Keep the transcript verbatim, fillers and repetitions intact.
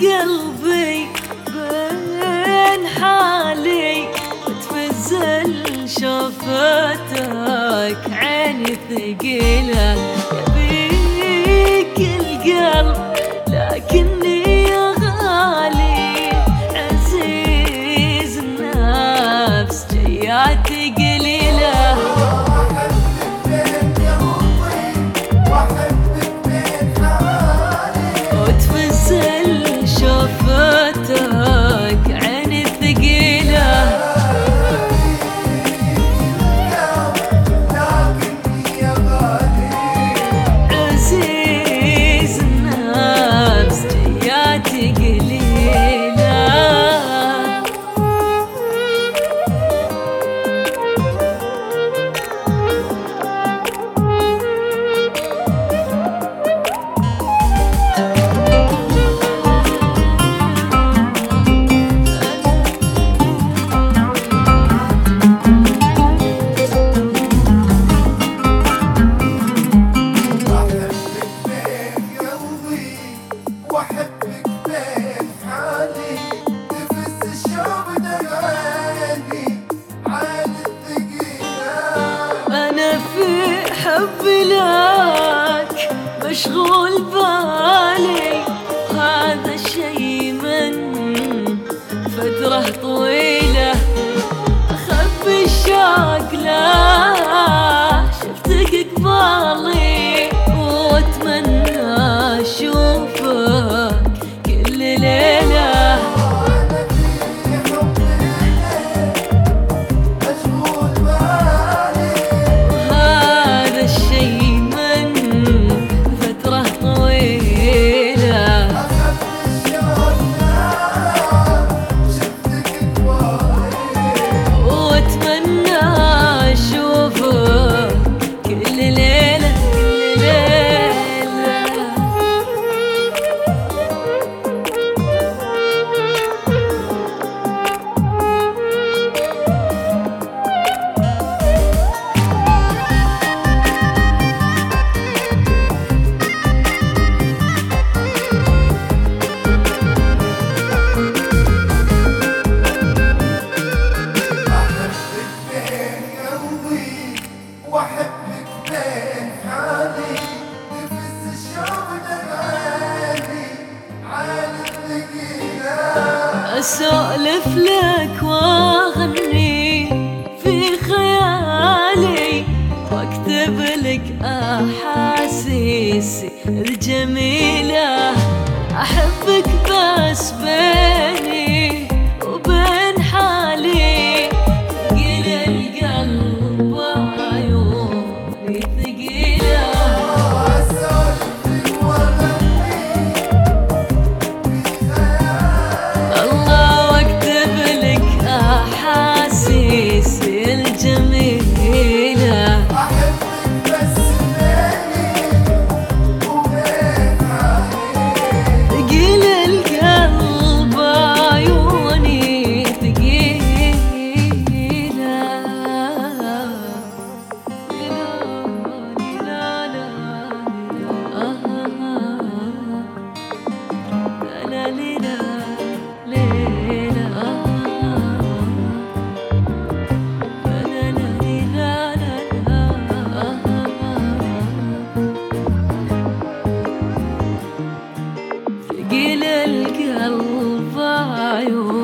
قلبي بين حالي وتفزل شوفتك عيني ثقيلة يبيك القلب لكني يا غالي عزيز النفس جياتي قليلة شوفتك عيني ثقيلة لكني يا غالي عزيز النفس جياتي قليلة واحبك بين حالي تفز الشوق دقاني عين الثقيلة. أنا في حبي لك مشغول بالي هذا الشي من فترة طويلة أخبي الشوق لا شفتك قبالي وأتمنى أشوفك كل ليلة أنا في حبك مشغول بالي هذا الشي من فترة طويلة أخبي الشوق شفتك قبالي وأتمنى أشوفك كل ليلة كل ليلة واحبك بين حالي تفز الشوق دقاني عين الثقيلة. أسولف لك وأغني في خيالي وأكتب لك أحاسيسي الجميلة أحبك بس بيني وبين حالي ثقيل القلب وعيوني ثقيلة أسولف وأغني في خيالي الله واكتب لك أحاسيسي الجميلة أحبك بس بيني وبين حالي ثقيل القلب عيوني ثقيلة لا لا ليلة ثقيل القلب عيوني